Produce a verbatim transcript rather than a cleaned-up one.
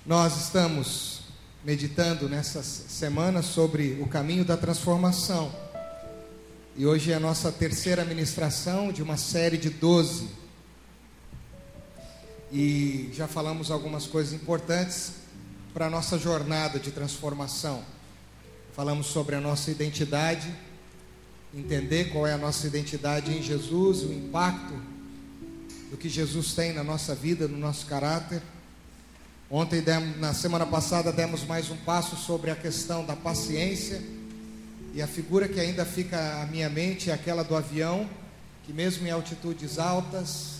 Nós estamos meditando nessas semanas sobre o caminho da transformação. E hoje é a nossa terceira ministração de uma série de doze. E já falamos algumas coisas importantes para a nossa jornada de transformação. Falamos sobre a nossa identidade, entender qual é a nossa identidade em Jesus, o impacto do que Jesus tem na nossa vida, no nosso caráter. Ontem, demos, na semana passada, demos mais um passo sobre a questão da paciência. E a figura que ainda fica à minha mente é aquela do avião, que mesmo em altitudes altas,